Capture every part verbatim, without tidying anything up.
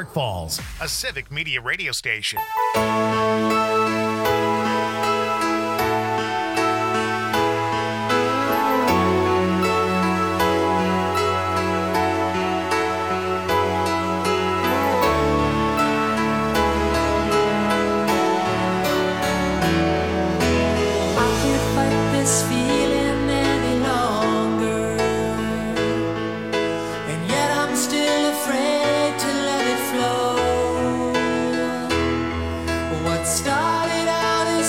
Park Falls, a Civic Media radio station. What started out as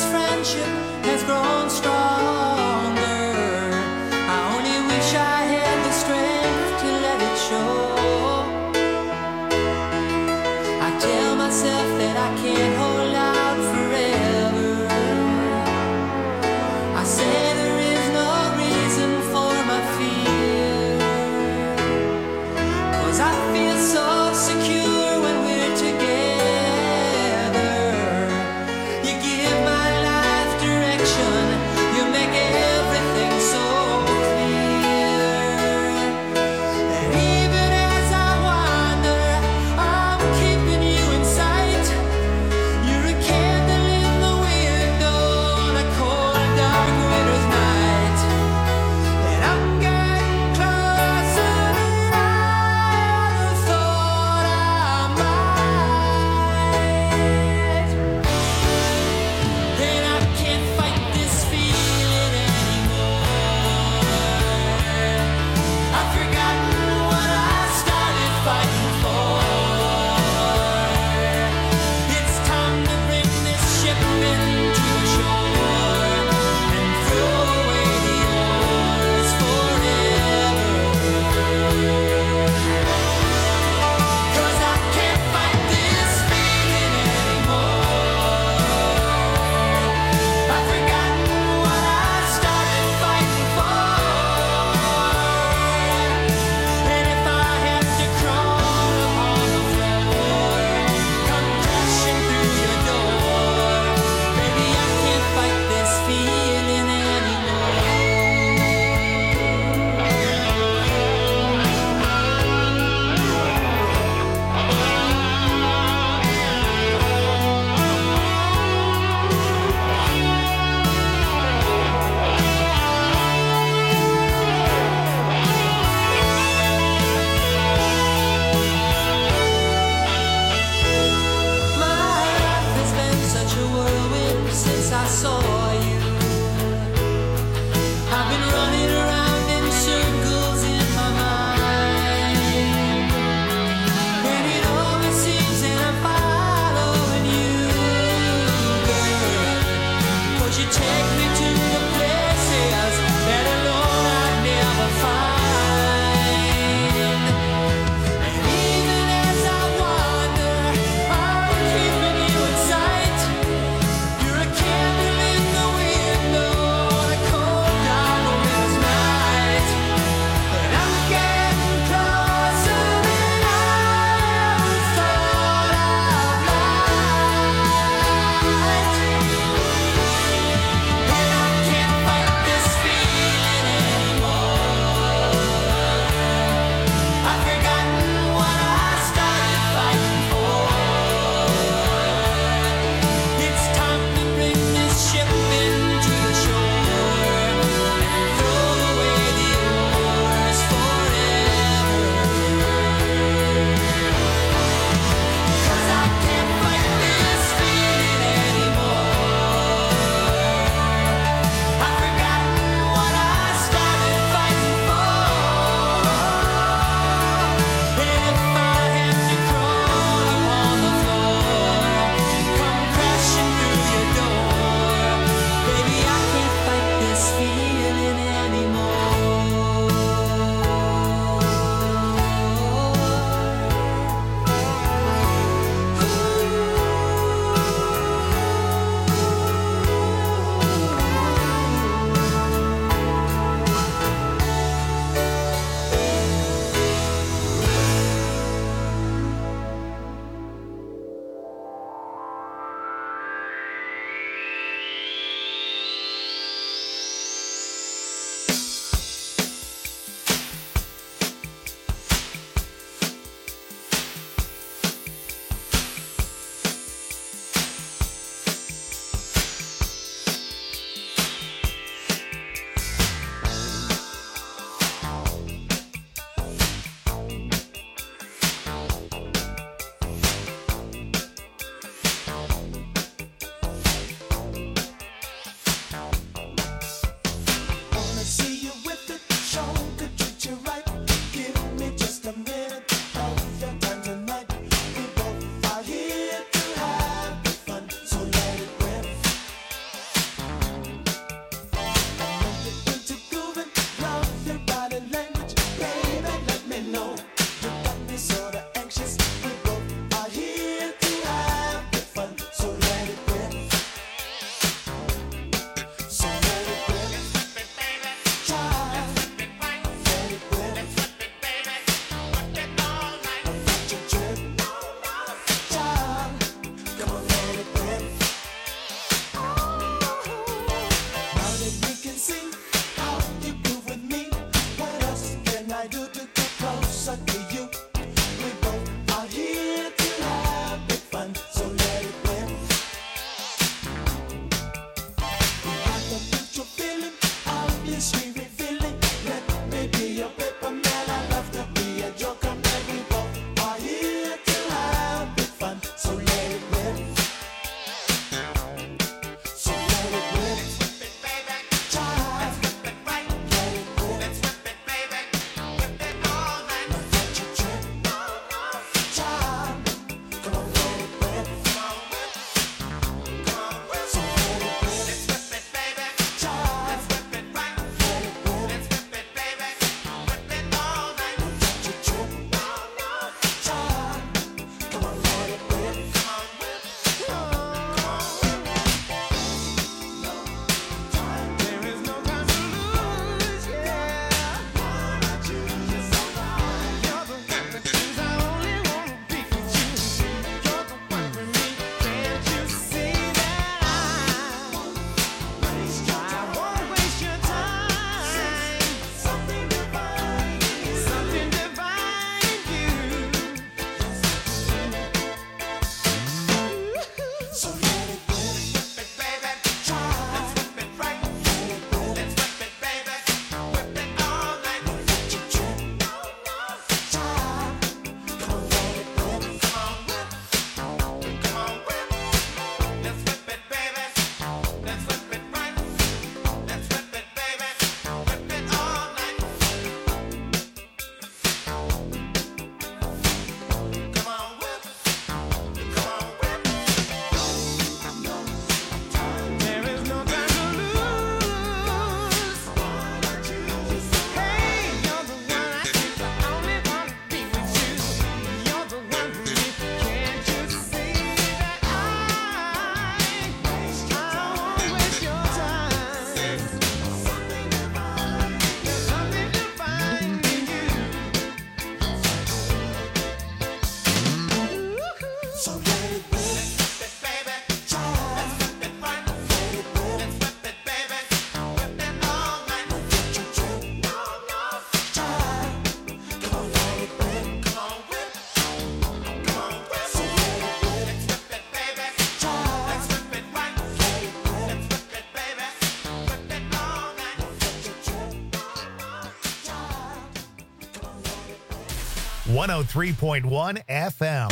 one oh three point one F M.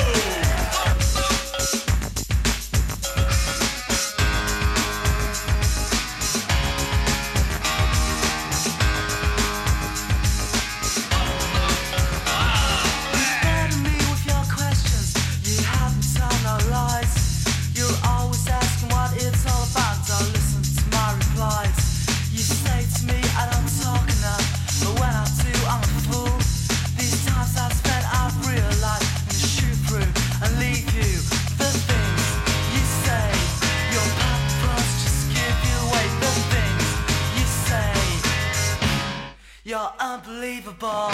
You're unbelievable.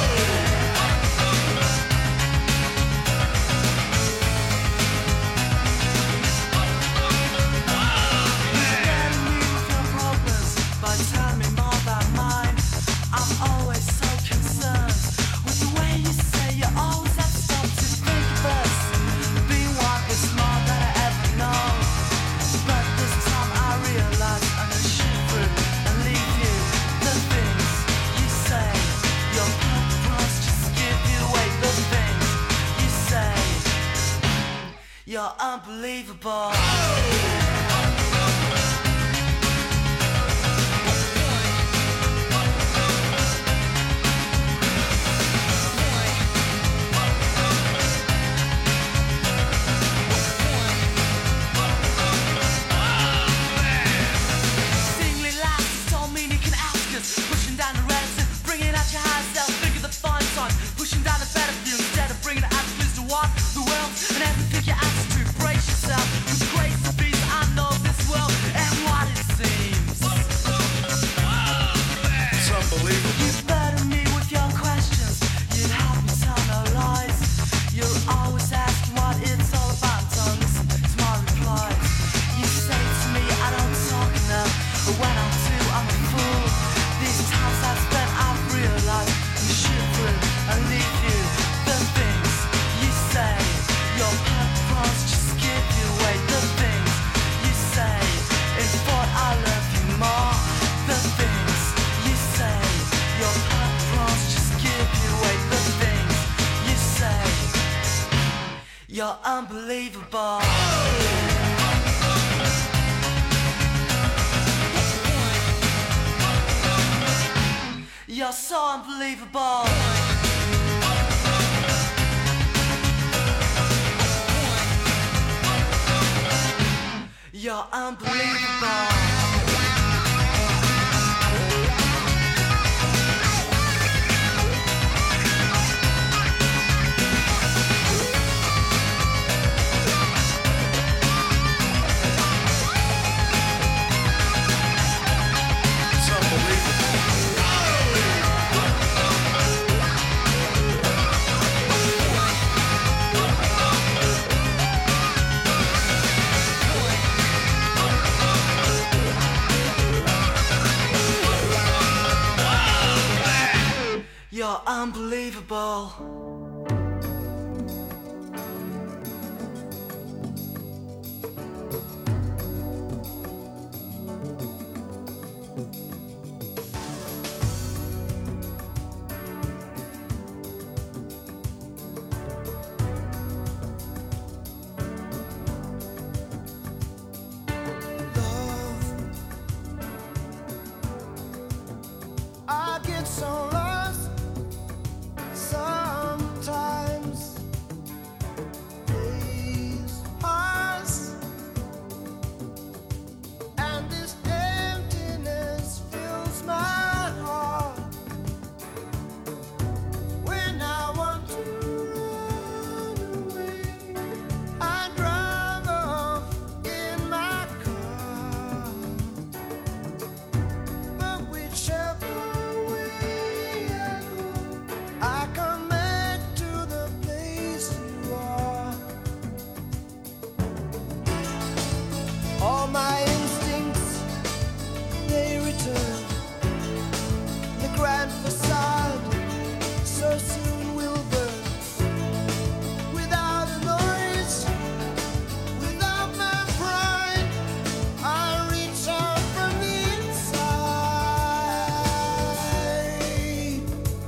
You're unbelievable. Singly laughs, don't mean you can ask us. Pushing down the relative, bringing out your high self, figure the fine sign. Pushing down the better view instead of bringing the absolutes to what the world and everything you ask to brace yourself with grace and peace. You're unbelievable. You're so unbelievable. You're unbelievable. You're unbelievable. I get so lost sometimes. Days pass, and this emptiness fills my heart. When I want to run away, I drive off in my car. But whichever I come back to the place you are. All my instincts, they return. The grand facade so soon will burn. Without a noise, without my pride, I reach out from the inside.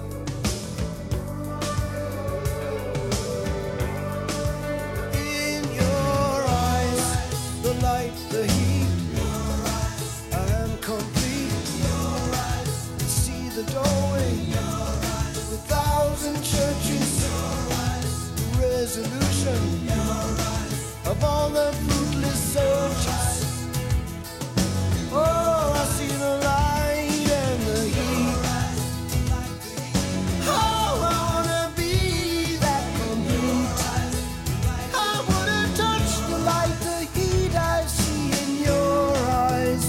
In your eyes, the light, the heat, I am complete. See the doorway, the thousand churches, the resolution of all the fruitless searches. Oh, I see the light and the heat. Oh, I wanna be that complete. I wanna touch the light, the heat I see in your eyes.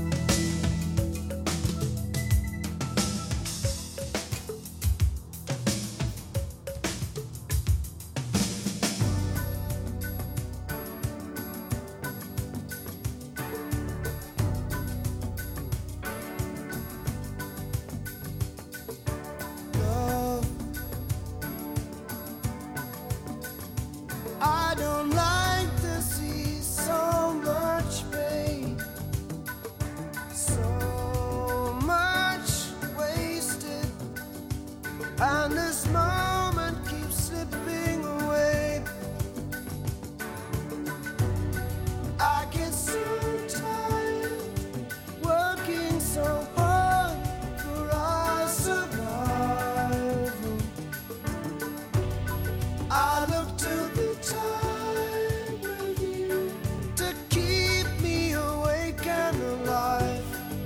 Love, I don't like to see so much pain, so much wasted, and this moment keeps slipping away. I get so tired working so hard for our survival. I look to the time with you to keep me awake and alive.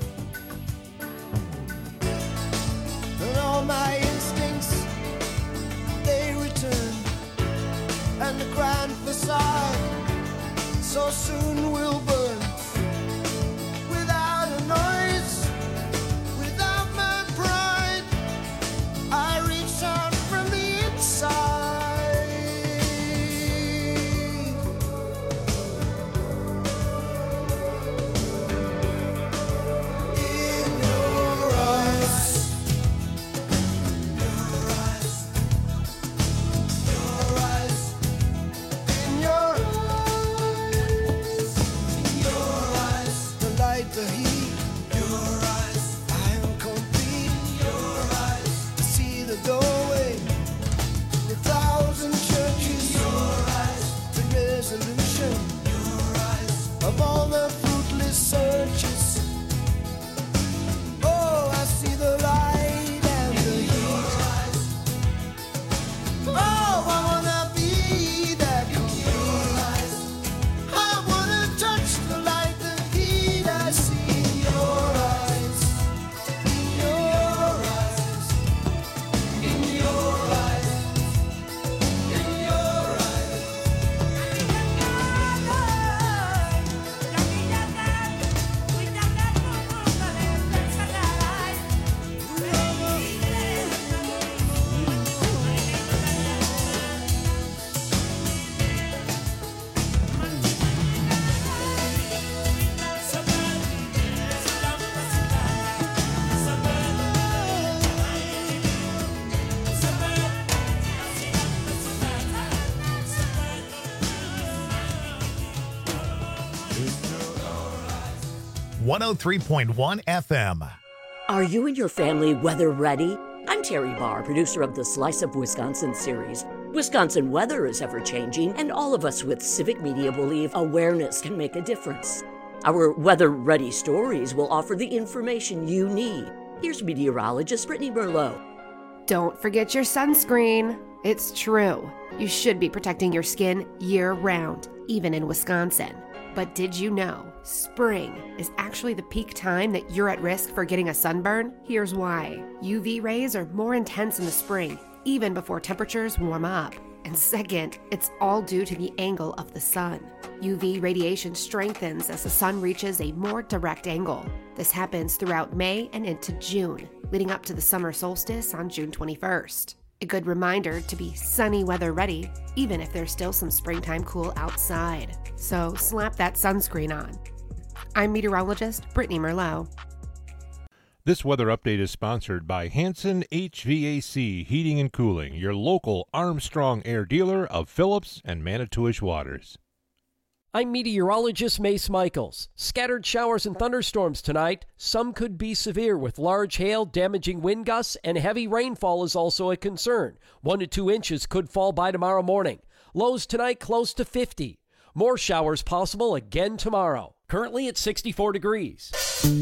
And all my instincts, they return. And the grand facade so soon will burn. Without a noise, without my pride, I reach out from the inside. In your eyes, your eyes, your eyes, in your eyes. one oh three point one F M. Are you and your family weather ready? I'm Terry Barr, producer of the Slice of Wisconsin series. Wisconsin weather is ever-changing, and all of us with civic media believe awareness can make a difference. Our weather-ready stories will offer the information you need. Here's meteorologist Brittany Merlot. Don't forget your sunscreen. It's true. You should be protecting your skin year-round, even in Wisconsin. But did you know spring is actually the peak time that you're at risk for getting a sunburn? Here's why. U V rays are more intense in the spring, even before temperatures warm up. And second, it's all due to the angle of the sun. U V radiation strengthens as the sun reaches a more direct angle. This happens throughout May and into June, leading up to the summer solstice on June twenty-first. A good reminder to be sunny weather ready, even if there's still some springtime cool outside. So slap that sunscreen on. I'm meteorologist Brittany Merlot. This weather update is sponsored by Hanson H V A C Heating and Cooling, your local Armstrong Air dealer of Phillips and Manitowish Waters. I'm meteorologist Mace Michaels. Scattered showers and thunderstorms tonight. Some could be severe with large hail, damaging wind gusts, and heavy rainfall is also a concern. One to two inches could fall by tomorrow morning. Lows tonight close to fifty. More showers possible again tomorrow. Currently at sixty-four degrees.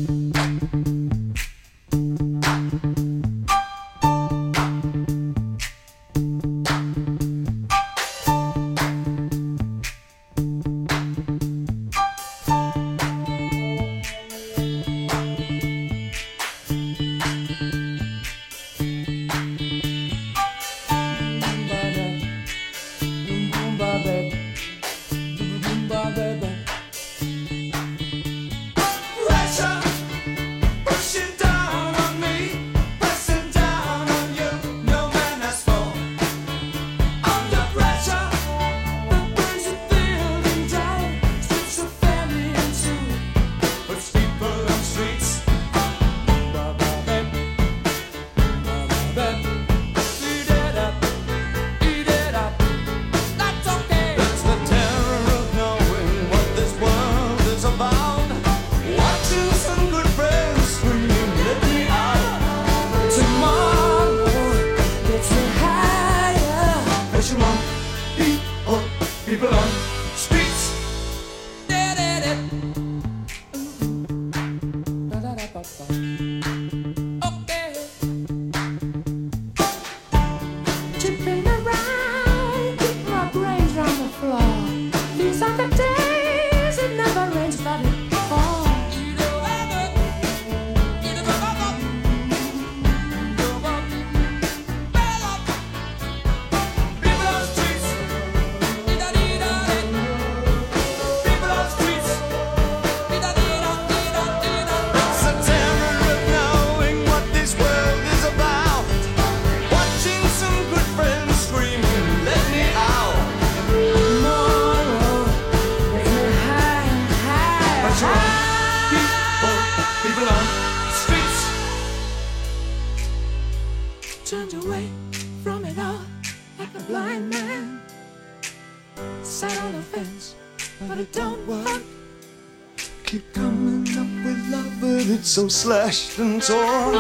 So slashed and torn.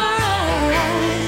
Why?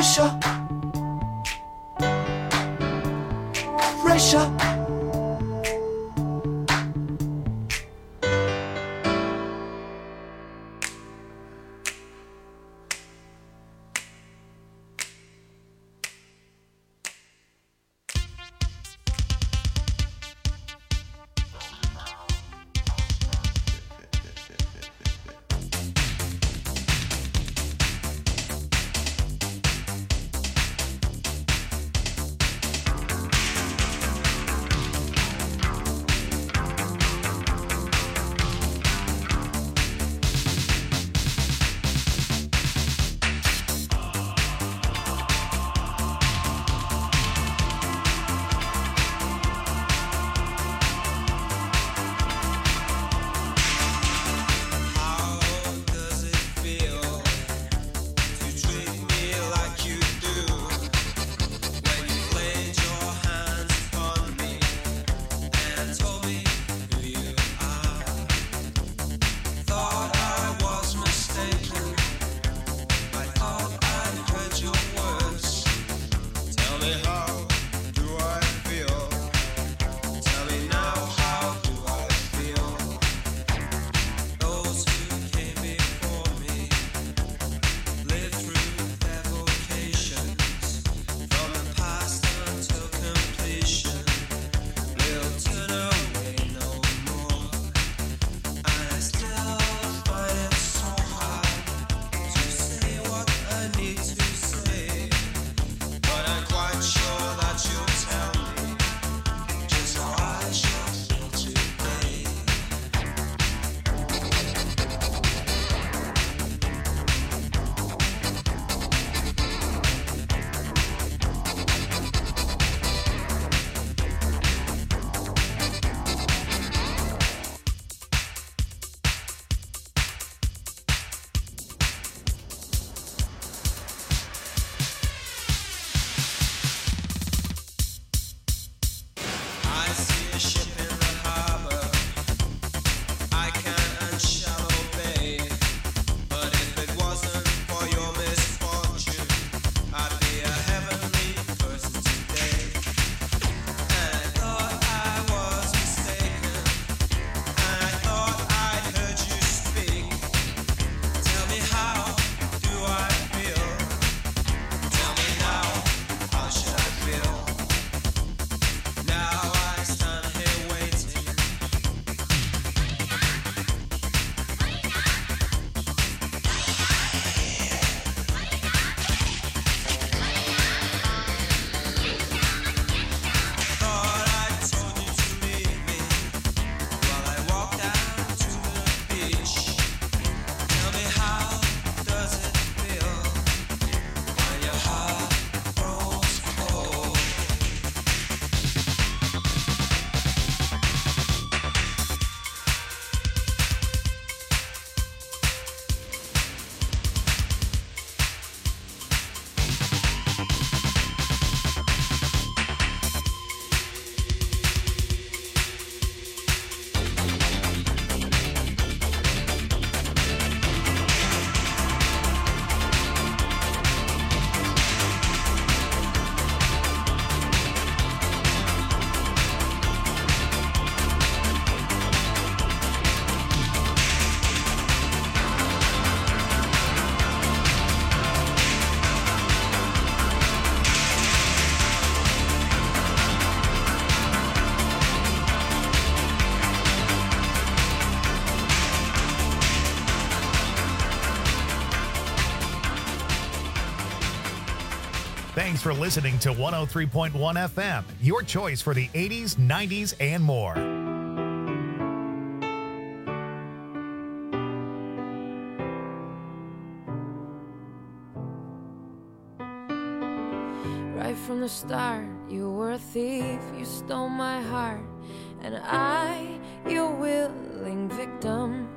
pressure, pressure. Thanks for listening to one oh three point one F M, your choice for the eighties, nineties, and more. Right from the start, you were a thief, you stole my heart, and I, your willing victim.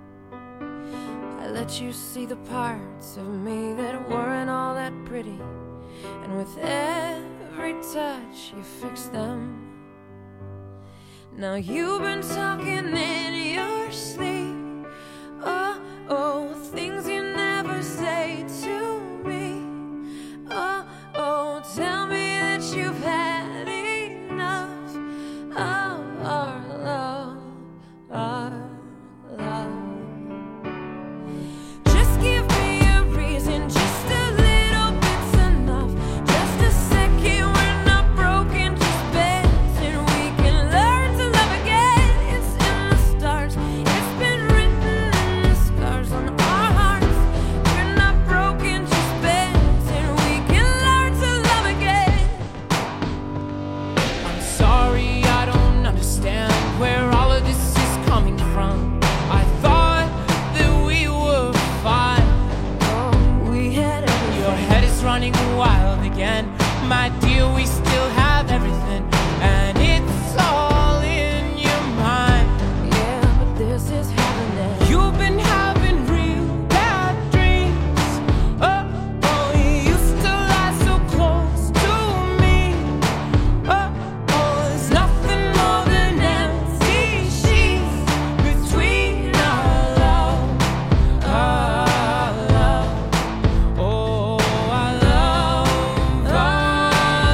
I let you see the parts of me that weren't all that pretty, and with every touch you fixed them. Now you've been talking in your sleep, oh, oh, things you never say to me. Oh, is running wild again. My dear, we still have everything, and it's all in your mind. Yeah, but this is happening. You've been having real bad dreams. Oh, oh, you used to lie so close to me. Oh, oh, there's nothing more than empty sheets between our love, our love. Oh, our love, our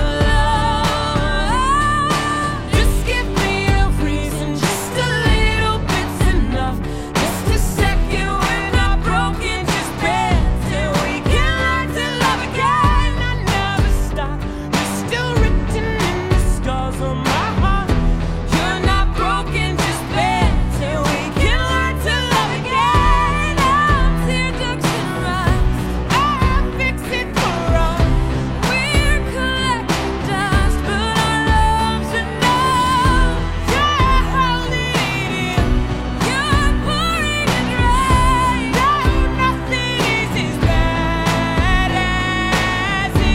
love. Just give me a reason, just a little bit's enough. Just a second, we're not broken, just bends, and we can learn to love again. I never stop. You're still written in the scars on my heart. You're not broken, just bends, and we can learn to love again. Our tear ducts and rust, I'll fix it for us. We're collecting dust, but our love's enough. You're holding it in, you're pouring it right. No, nothing is as bad as it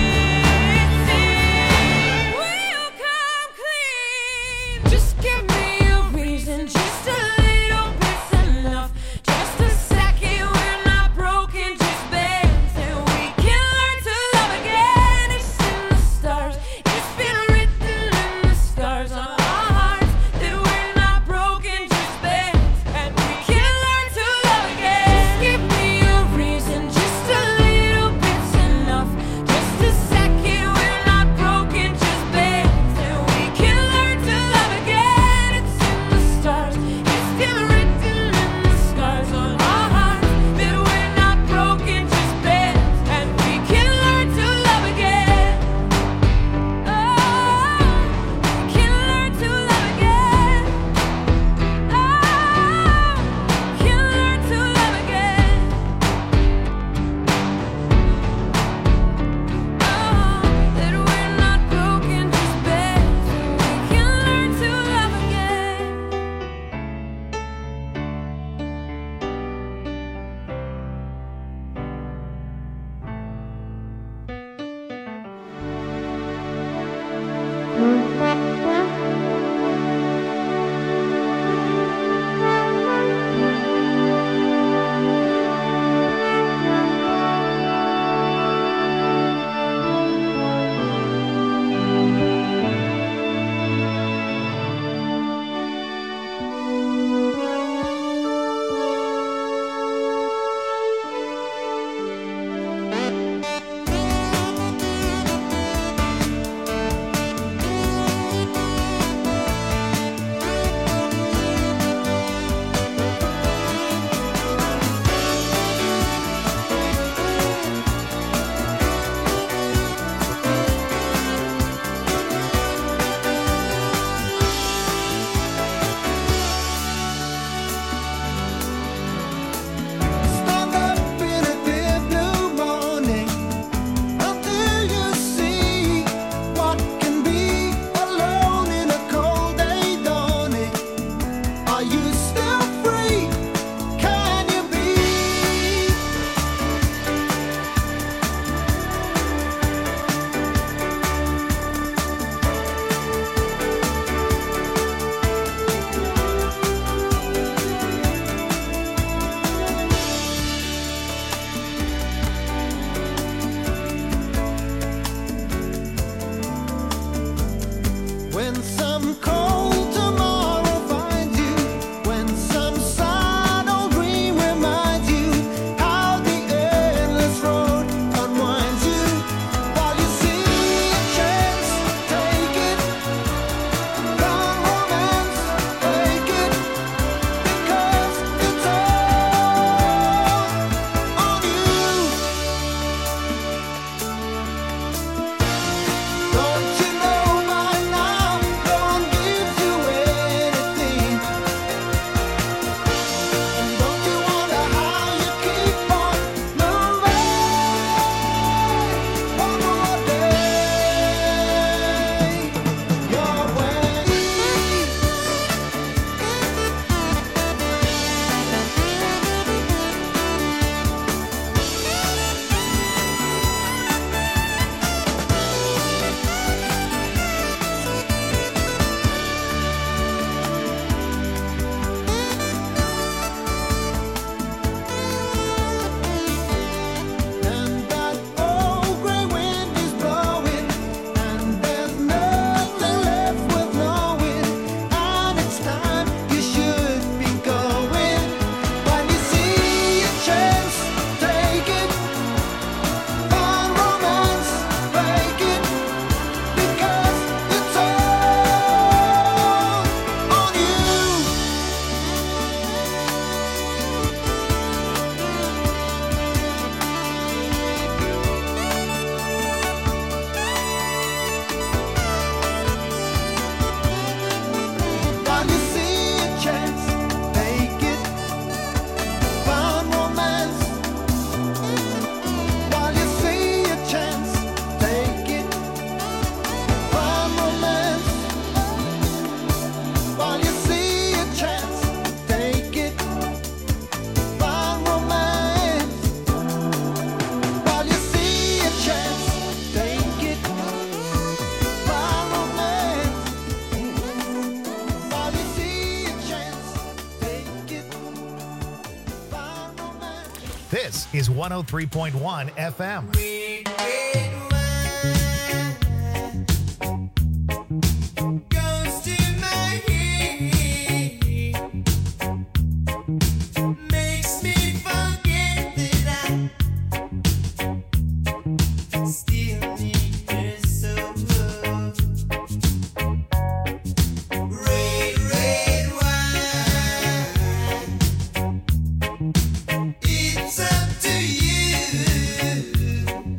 seems. We'll come clean. Just give me a reason, just a little bit's enough. Just a second, we're not broken, just bends, and we can learn to love again. It's in the stars, it's been written in the scars on our hearts that we're not broken, just bends, and we can learn to love again. Just give me a reason, just a little bit's enough. Just a second, we're not broken, just bends, and we can learn to love again. It's in the stars, it's been written in the scars on our hearts that we're not broken, just bends, and we can learn to love again. Oh, we can learn to love again. Oh, we can learn to love again. Oh, that we're not broken, just bends, and we can learn to love again. This is one oh three point one F M. It's up to you.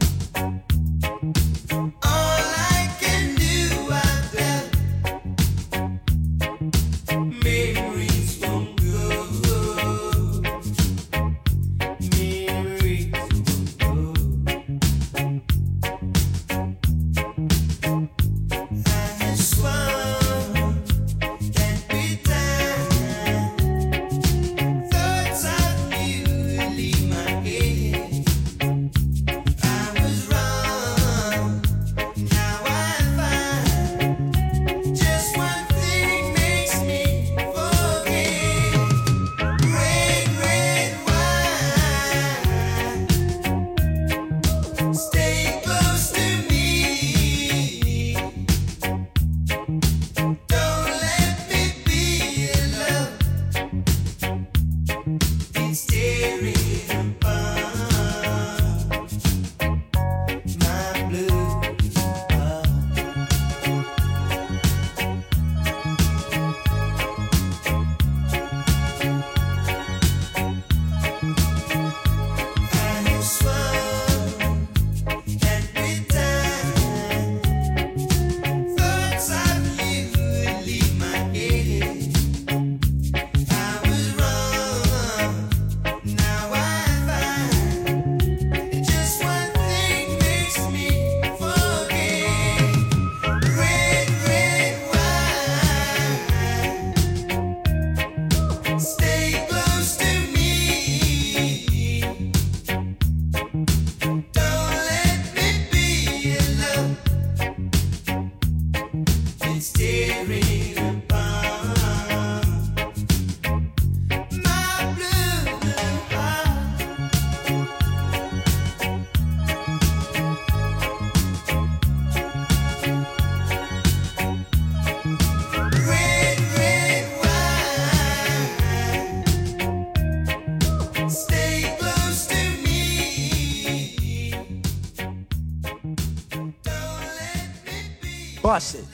Bust it.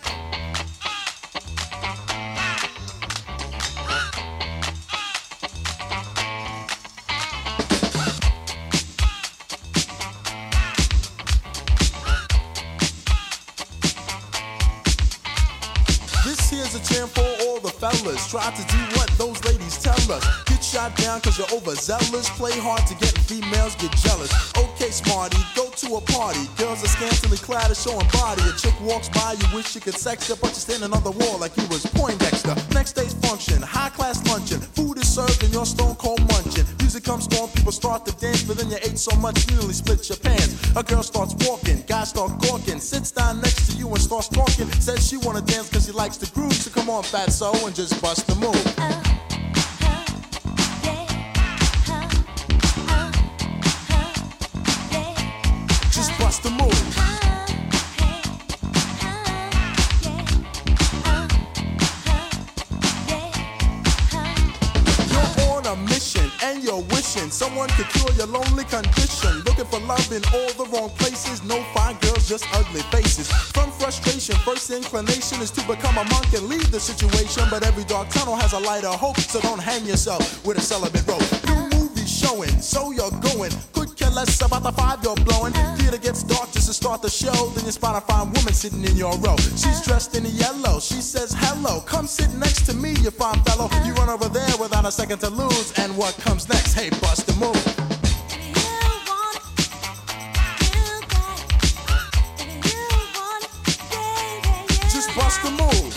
This here's a jam for all the fellas. Try to do what those ladies tell us. Get shot down cause you're overzealous. Play hard to get females, get jealous. Okay, smarty, go to a party. Girls are scantily clad and showing body. A chick walks by, you wish you could sex her, but you're standing on the wall like you was Poindexter. Next day's function, high class luncheon. Food is served and you're stone cold munching. Music comes on, people start to dance, but then you ate so much you nearly split your pants. A girl starts walking, guys start gawking. Sits down next to you and starts talking. Says she wanna dance cause she likes the groove. So come on, fatso, and just bust the move. Just bust the move. You're on a mission and you're wishing someone could cure your lonely condition. Looking for love in all the wrong places. No fine girls, just ugly faces. From frustration, first inclination is to become a monk and leave the situation. But every dark tunnel has a light of hope, so don't hang yourself with a celibate rope. New movie showing, so you're going. Could care less about the five you're blowing. Theater gets dark just to start the show. Then you spot a fine woman sitting in your row. She's dressed in yellow. She says hello. Come sit next to me, you fine fellow. You run over there without a second to lose. And what comes next? Hey, bust the move. Just bust the move.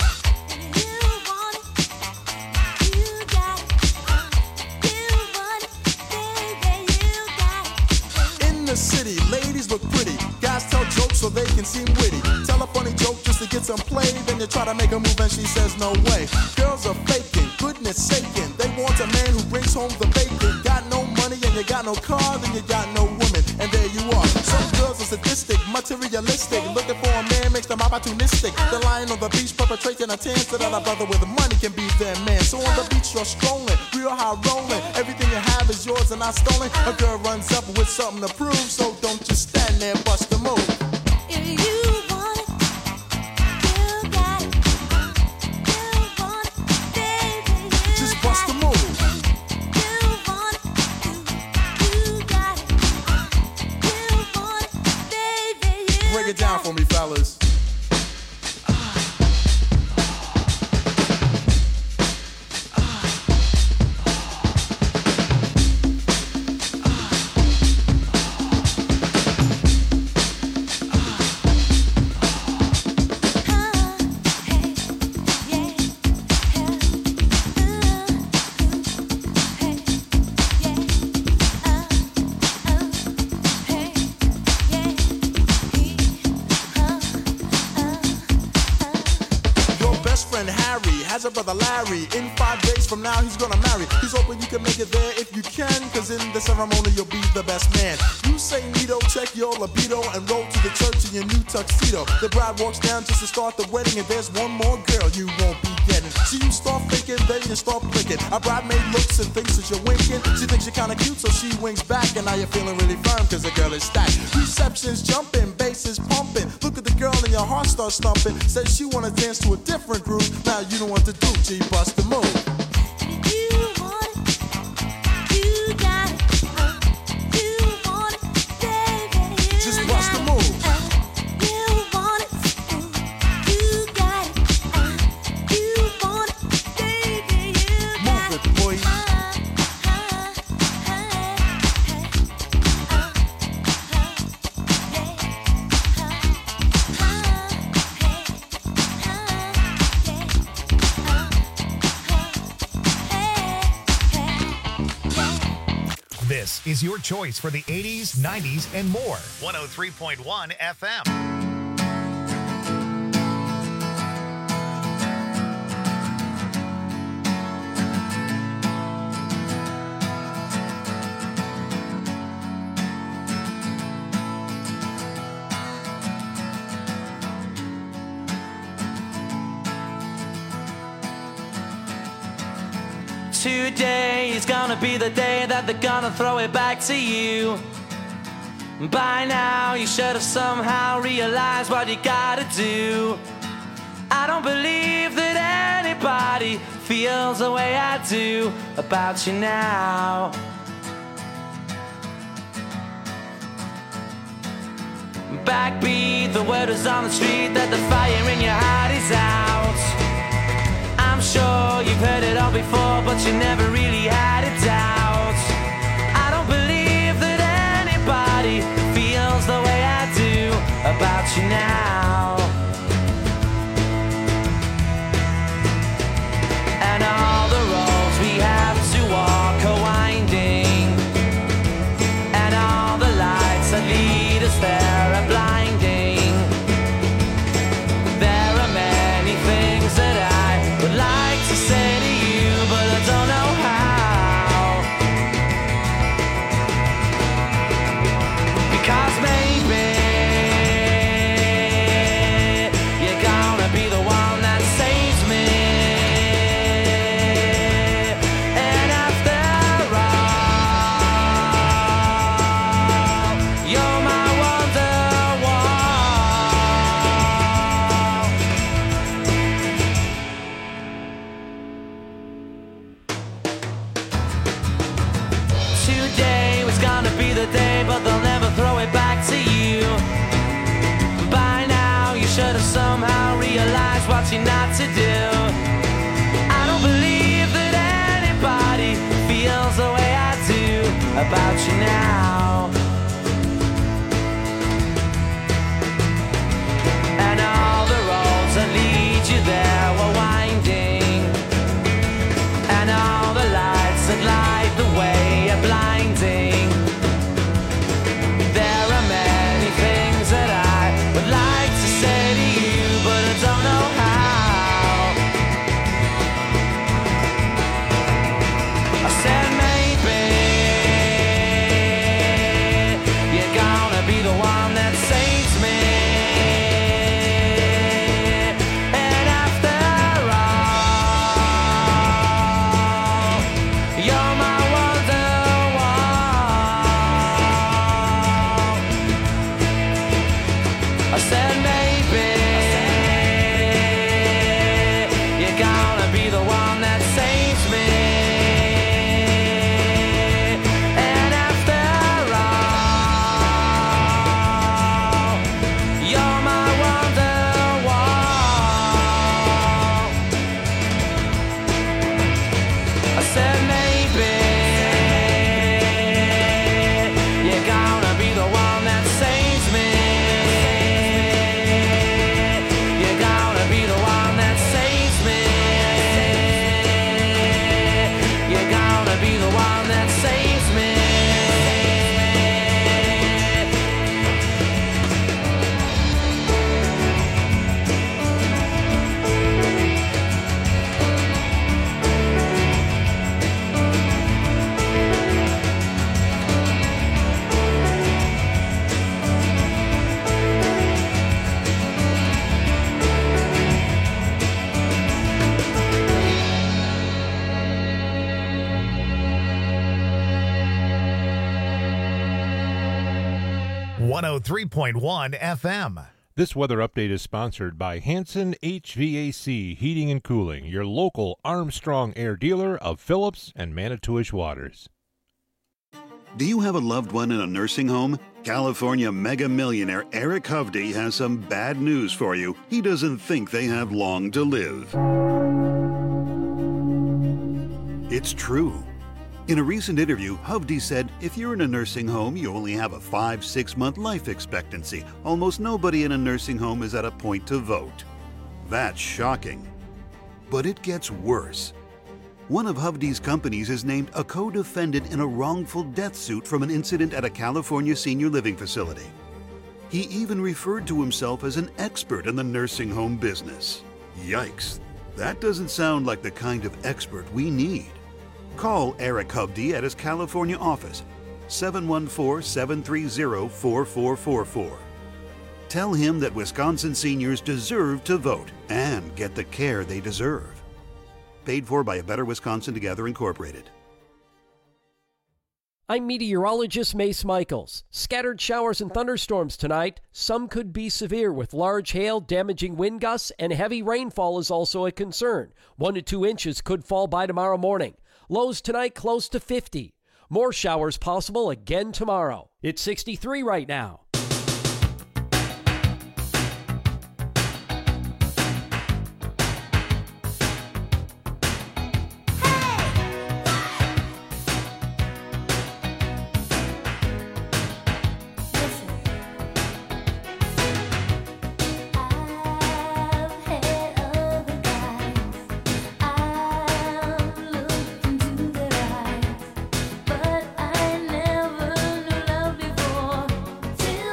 In the city, ladies look pretty. Guys tell jokes so they can seem witty. Tell a funny joke just to get some play. Then you try to make a move and she says no way. Girls are faking, goodness saking. They want a man who brings home the bacon. Got no money and you got no car, then you got no woman, and there you are. Some girls are sadistic, materialistic, looking for a man makes them opportunistic. They're lying on the beach, perpetrating a tan so that a brother with money can be their man. So on the beach you're strolling, real high rolling. Everything you have is yours and not stolen. A girl runs up with something to prove, so don't just stand there, bust the move. If you want it, you got it. You want it, baby, you Just bust the move. You want it, you, you got it. You want it, baby, you Break it down for me, fellas. Has a brother Larry. In five days from now he's gonna marry. He's hoping you can make it there if you can, cause in the ceremony you'll be the best man. You say Nito, check your libido, and roll to the church in your new tuxedo. The bride walks down just to start the wedding, and there's one more girl you won't be getting. So you start thinking, then you start blinking. A bridemaid looks and thinks that you're winking. She thinks you're kinda cute, so she winks back, and now you're feeling really firm cause the girl is stacked. Reception's jumping, bass is pumping. Look at the girl and your heart starts thumping. Says she wanna dance to a different groove. Now you don't want to do, G, bust the move. You want it, you got it. You want it, baby, you Just got bust the it. move. You want it, you got it. You want it, baby, you got Move it, boy. This is your choice for the eighties, nineties, and more. one oh three point one F M. Today is gonna be the day that they're gonna throw it back to you. By now you should have somehow realized what you gotta do. I don't believe that anybody feels the way I do about you now. Backbeat, the word is on the street that the fire in your heart is out. I'm sure you've heard it all before, but you never really had a doubt. I don't believe that anybody feels the way I do about you now. And all the roads we have to walk are winding, and all the lights that lead us there are blinding. There are many things that I would like to say to you, but I don't know how. Because maybe you're gonna be the one that saves me. And after all, you're my wonderwall. Today was gonna be the day, but they'll never throw it back to you. By now you should have somehow realized what you're not to do. I don't believe that anybody feels the way I do about you now. And all the roads that lead you there were winding, and all the lights that light the way are blinding. There are many things that I would like to say to you, but I don't know how. I said maybe I said maybe you're gonna be the one that saves me. And after all, you're my wonderwall. I said maybe you're gonna be the one that saves me. You're gonna be the one that saves me. You're gonna be the one that saves me. one oh three point one F M. This weather update is sponsored by Hanson H V A C Heating and Cooling, your local Armstrong Air dealer of Phillips and Manitowish Waters. Do you have a loved one in a nursing home? California mega millionaire Eric Hovde has some bad news for you. He doesn't think they have long to live. It's true. In a recent interview, Hovde said, if you're in a nursing home, you only have a five, six month life expectancy. Almost nobody in a nursing home is at a point to vote. That's shocking. But it gets worse. One of Hovde's companies is named a co-defendant in a wrongful death suit from an incident at a California senior living facility. He even referred to himself as an expert in the nursing home business. Yikes. That doesn't sound like the kind of expert we need. Call Eric Hovde at his California office, seven one four, seven three zero, four four four four. Tell him that Wisconsin seniors deserve to vote and get the care they deserve. Paid for by A Better Wisconsin Together Incorporated. I'm meteorologist Mace Michaels. Scattered showers and thunderstorms tonight. Some could be severe with large hail, damaging wind gusts, and heavy rainfall is also a concern. One to two inches could fall by tomorrow morning. Lows tonight close to fifty. More showers possible again tomorrow. It's sixty-three right now. Till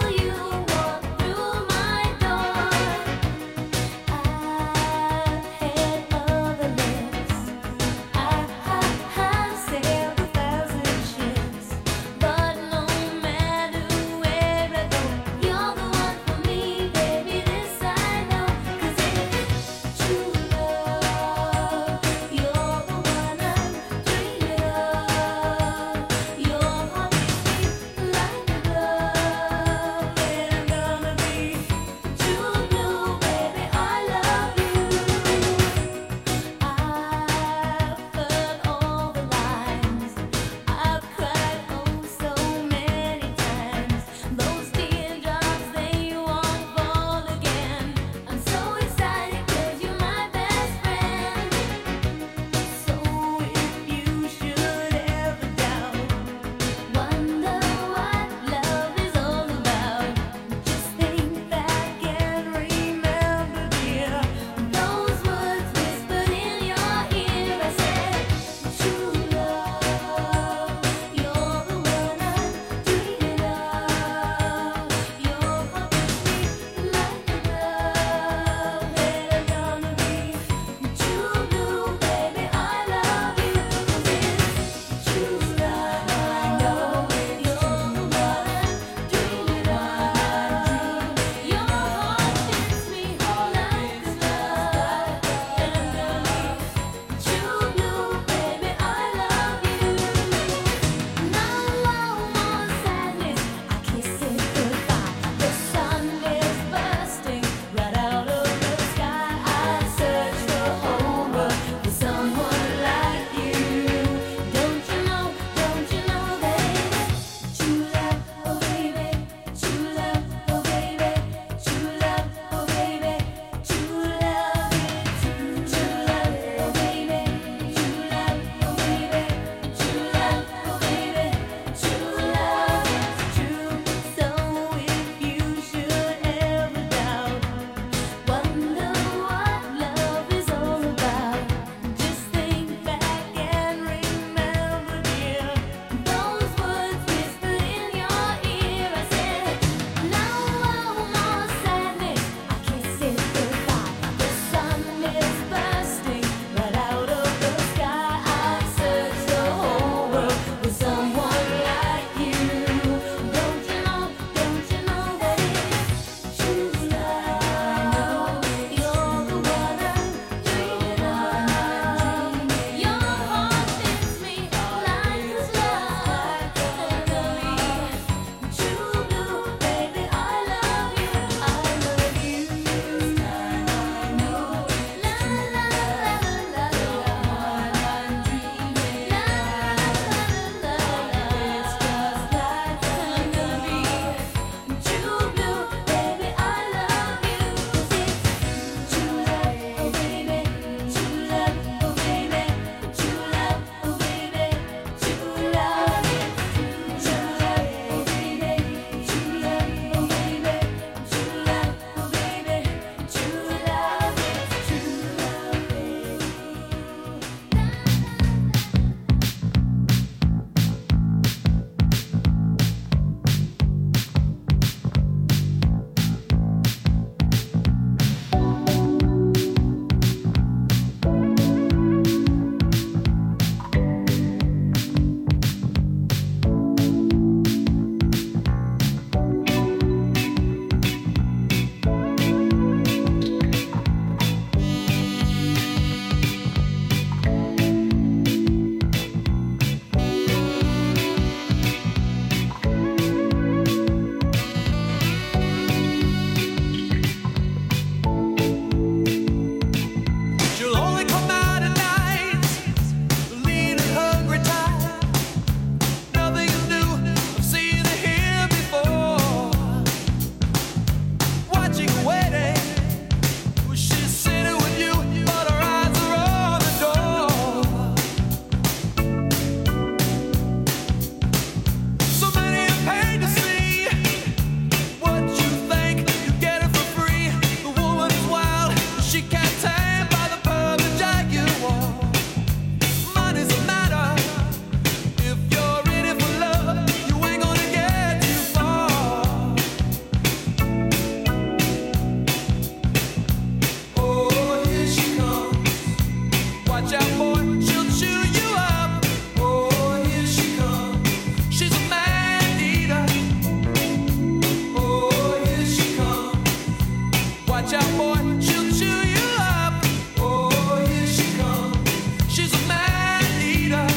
Watch out, boy, she'll chew you up. Oh, here she comes. She's a man eater.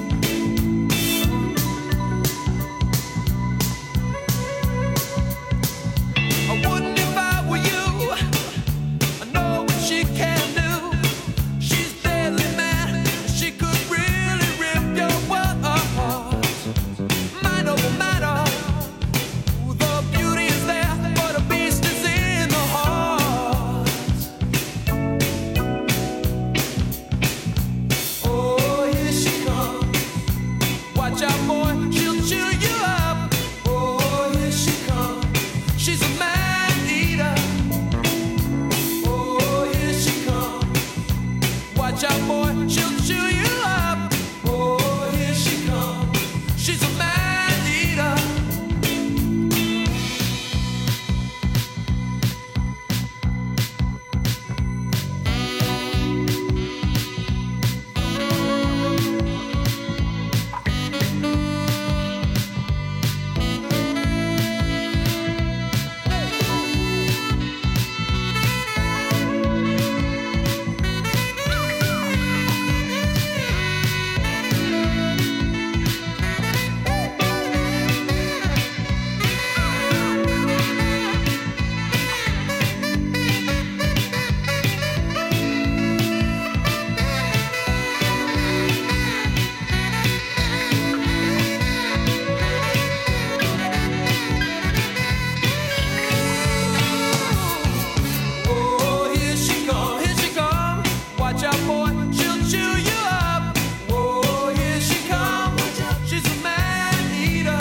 I wouldn't if I were you. I know what she can do. She's deadly mad. She could really rip your world apart. Mind over matter. The beauty is there, but the beast is in the heart. Oh, here she comes. Watch out, boy, she'll chew you up. Oh, here she comes. She's a man eater. Oh, here she comes. Watch out, boy, she'll chew you up. Oh, here she comes. She's a man eater. Oh, here she comes, here she comes. Watch out, boy, she'll chew you up. Oh, here she comes. She's a man eater.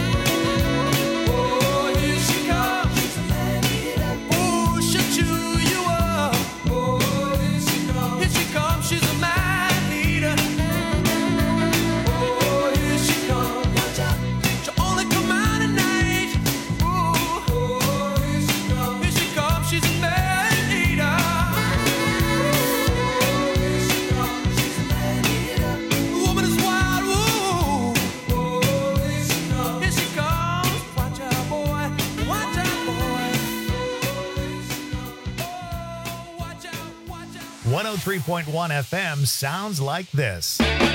Oh, here she comes. She's a man eater. Oh, she'll chew you up. Oh, here she comes. Here she comes. She's a man eater. Oh, here she comes. Watch out. She'll only come out at night. Oh, oh, here she comes. Here she comes. She's a man eater. The woman is wild. Ooh. Oh, here she comes. Here she comes. Watch out, boy. Watch out, boy. Oh, watch out, watch out. one oh three point one F M sounds like this.